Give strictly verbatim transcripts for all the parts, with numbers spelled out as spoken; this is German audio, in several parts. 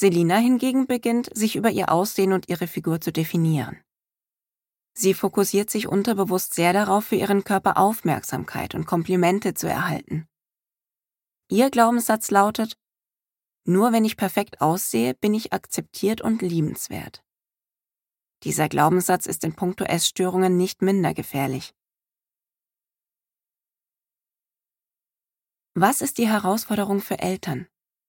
Selina hingegen beginnt, sich über ihr Aussehen und ihre Figur zu definieren. Sie fokussiert sich unterbewusst sehr darauf, für ihren Körper Aufmerksamkeit und Komplimente zu erhalten. Ihr Glaubenssatz lautet: Nur wenn ich perfekt aussehe, bin ich akzeptiert und liebenswert. Dieser Glaubenssatz ist in puncto Essstörungen nicht minder gefährlich. Was ist die Herausforderung für Eltern?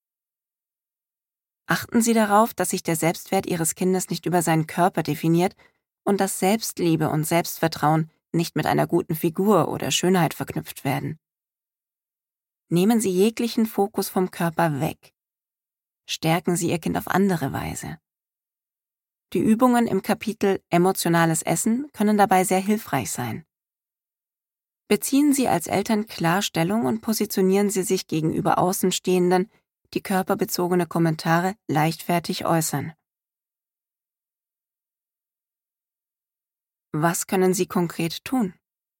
Achten Sie darauf, dass sich der Selbstwert Ihres Kindes nicht über seinen Körper definiert und dass Selbstliebe und Selbstvertrauen nicht mit einer guten Figur oder Schönheit verknüpft werden. Nehmen Sie jeglichen Fokus vom Körper weg. Stärken Sie Ihr Kind auf andere Weise. Die Übungen im Kapitel Emotionales Essen können dabei sehr hilfreich sein. Beziehen Sie als Eltern klar Stellung und positionieren Sie sich gegenüber Außenstehenden, die körperbezogene Kommentare leichtfertig äußern. Was können Sie konkret tun?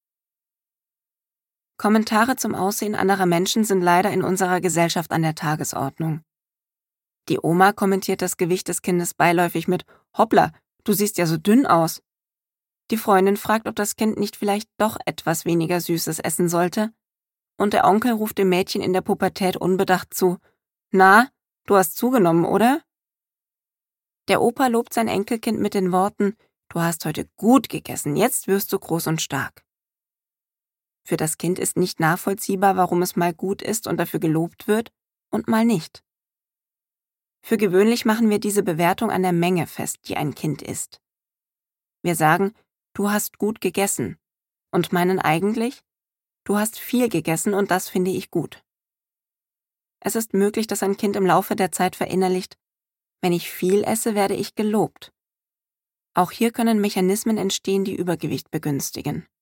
Kommentare zum Aussehen anderer Menschen sind leider in unserer Gesellschaft an der Tagesordnung. Die Oma kommentiert das Gewicht des Kindes beiläufig mit: Hoppla, du siehst ja so dünn aus. Die Freundin fragt, ob das Kind nicht vielleicht doch etwas weniger Süßes essen sollte, und der Onkel ruft dem Mädchen in der Pubertät unbedacht zu: Na, du hast zugenommen, oder? Der Opa lobt sein Enkelkind mit den Worten: Du hast heute gut gegessen, jetzt wirst du groß und stark. Für das Kind ist nicht nachvollziehbar, warum es mal gut ist und dafür gelobt wird und mal nicht. Für gewöhnlich machen wir diese Bewertung an der Menge fest, die ein Kind isst. Wir sagen: Du hast gut gegessen, und meinen eigentlich: Du hast viel gegessen und das finde ich gut. Es ist möglich, dass ein Kind im Laufe der Zeit verinnerlicht: Wenn ich viel esse, werde ich gelobt. Auch hier können Mechanismen entstehen, die Übergewicht begünstigen.